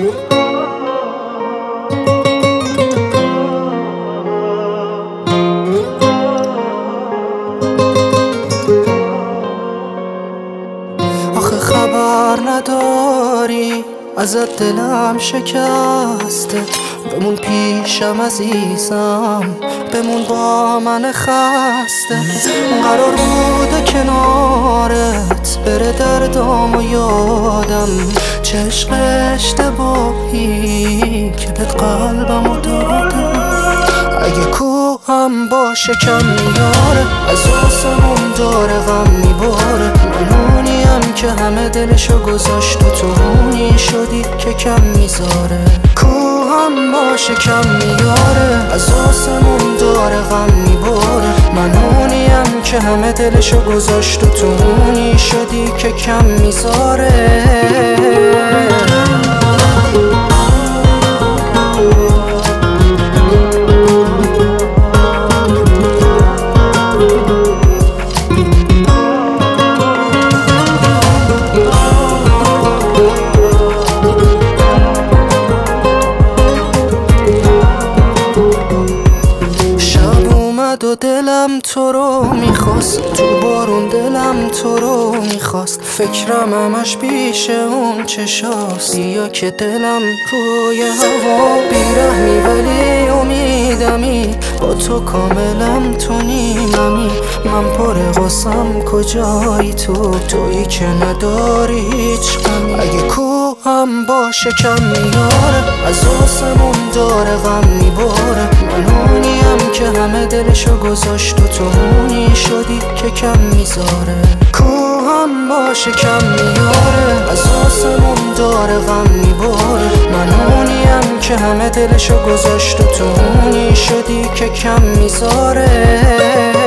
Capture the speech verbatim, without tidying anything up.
آخه خبر نداری ازت دلم شکسته، بمون پیشم عزیزم، بمون با من خسته. قرار بوده کنارت بره دردام و یادم، چه عشق اشتباهی که بهت قلبمو دادم. اگه کوهم باشه کم میاره، از آسمون داره غم میباره. منونیم که همه دلشو گذاشت و تونی شدی که کم میذاره. کوهم باشه کم میاره، از آسمون داره غم میباره. منونیم که همه دلشو گذاشت و تونی شدی که کم میذاره. و دلم تو رو میخواست، تو بارون دلم تو رو میخواست. فکرم همش پیش اون چشاست، یا که دلم روی هوا بیرحمی ولی امیدمی. با تو کاملم تو نیممی، من پر غصم کجایی تو، تویی که نداری هیچ غمی. اگه کوهم باشه کم میاره، از آسمون داره غم میباره. منونیم که همه دلشو گذاشت و تونی شدی که کم میذاره. کوهم باشه کم میاره، از آسمون داره غم میباره. منونیم که همه دلشو گذاشت و تونی شدی که کم میذاره.